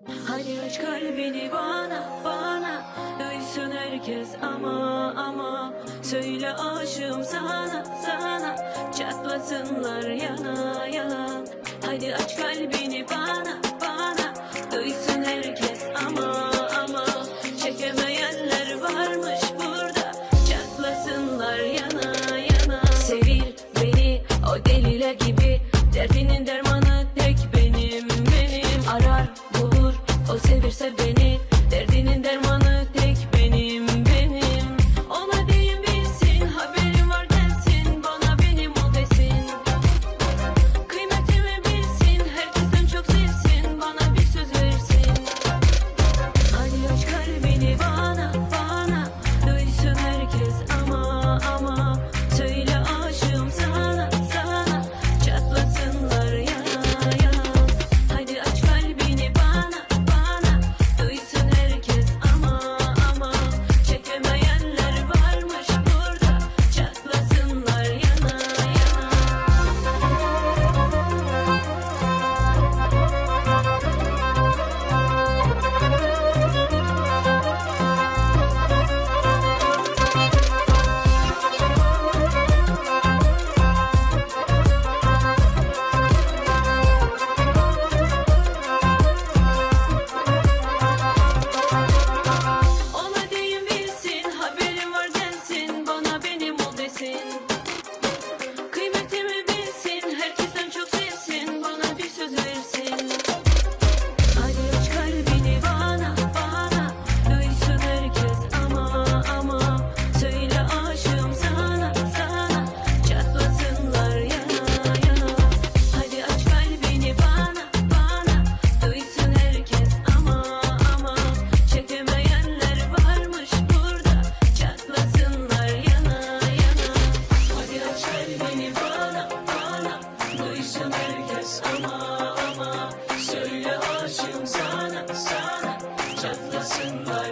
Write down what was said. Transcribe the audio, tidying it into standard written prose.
Hadi aç kalbini bana, bana. Duysun herkes ama söyle aşığım sana, sana. Çatlasınlar yana yana. Hadi aç kalbini bana, bana. Duysun herkes ama çekemeyenler varmış burada. Çatlasınlar yana yana. Sevir beni o deliler gibi. Derdinin dermanı tek benim, benim. Arar bulur o sevirse beni. Derdinin dermanı tek benim, benim. Ona değin bilsin, haberim var gelsin, bana benim ol desin. Kıymetimi bilsin, herkesten çok sevsin, bana bir söz versin. Hadi aç kalbini bana, bana. Duysun herkes ama söyle aşığım sana, sana. Çatlasınlar yana yana. Hadi aç kalbini bana, bana. Duysun herkes ama çekemeyenler varmış burada. Çatlasınlar yana yana. Ona değin bilsin, haberim var gelsin, bana benim ol desin. Kıymetimi bilsin, herkesten çok sevsin, bana bir söz versin. Hadi aç kalbini bana, bana. Duysun herkes ama söyle aşığım sana, sana. Çatlasınlar yana yana. Hadi aç kalbini bana, bana. Duysun herkes ama çekemeyenler varmış burada. Çatlasınlar yana yana. Hadi aç kalbini bana, bana. Duysun herkes ama söyle aşığım sana, sana. Çatlasınlar